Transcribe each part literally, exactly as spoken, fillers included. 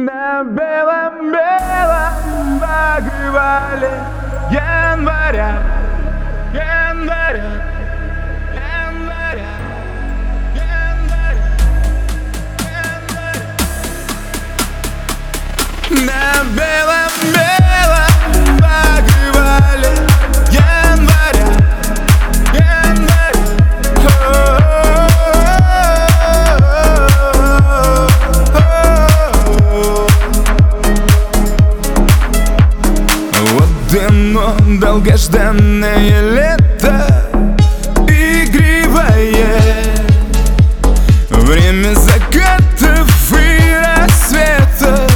На белом-белом покрывале января, января, января, января, января. На белом-белом покрывале января, января. Оно долгожданное лето, игривое, время закатов и рассветов,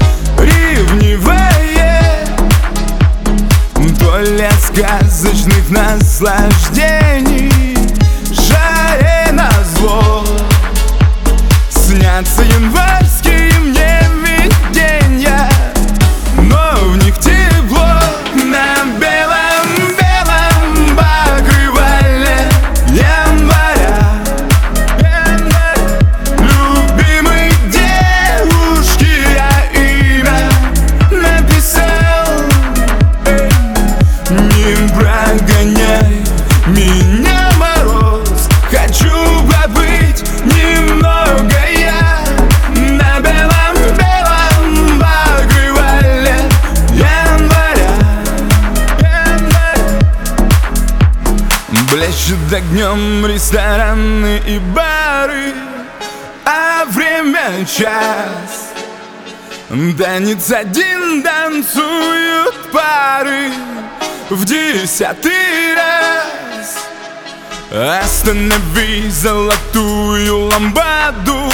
ревнивое, то ли от сказочных наслаждений, жаре назло, снятся январские мне видения, но в них тепло. На белом-белом покрывале января, января. Любимой девушке я имя написал. Эй, не прогоняй меня, мороз, хочу побыть немного я. На белом-белом покрывале января, блещут огнем рестораны и бары, а время час. Танец один, танцуют пары в десятый раз. Останови золотую ламбаду,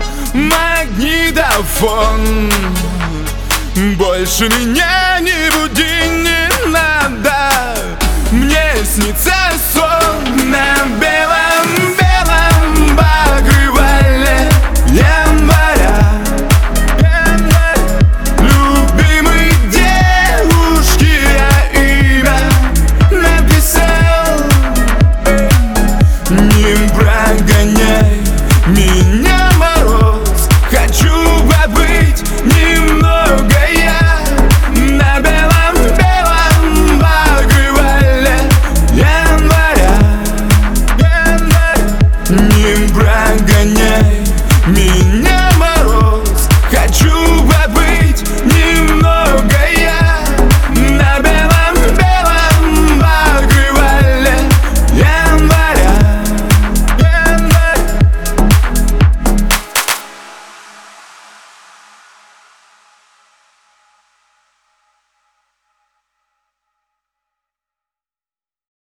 магнитофон. Больше меня не буди, не надо, мне снится сон. На белом